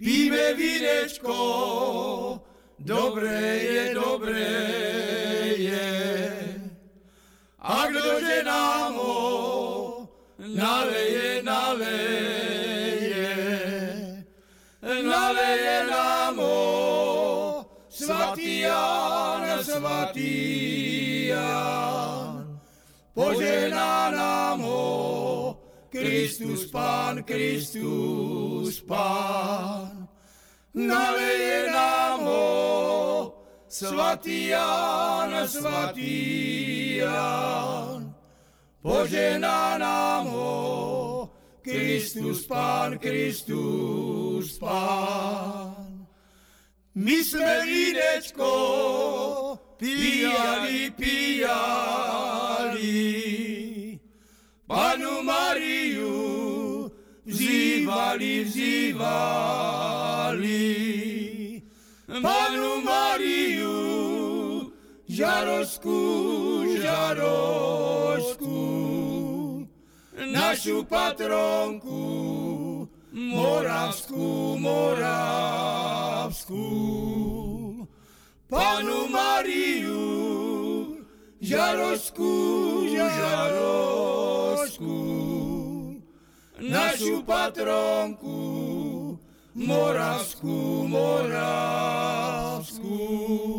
píme vínečko, dobré je. A kdože nám ho naleje nám ho svatý Ján. Požehná nám ho Kristus Pán. Naleje nám ho svatý Ján. Požehná nám ho Kristus Pán. My sme vínečko pijali, Pannu Máriu vzývali, Pannu Máriu žaroskú, našu patronku moravskú. Pannu Máriu žaroskú, našu patronku moravskú.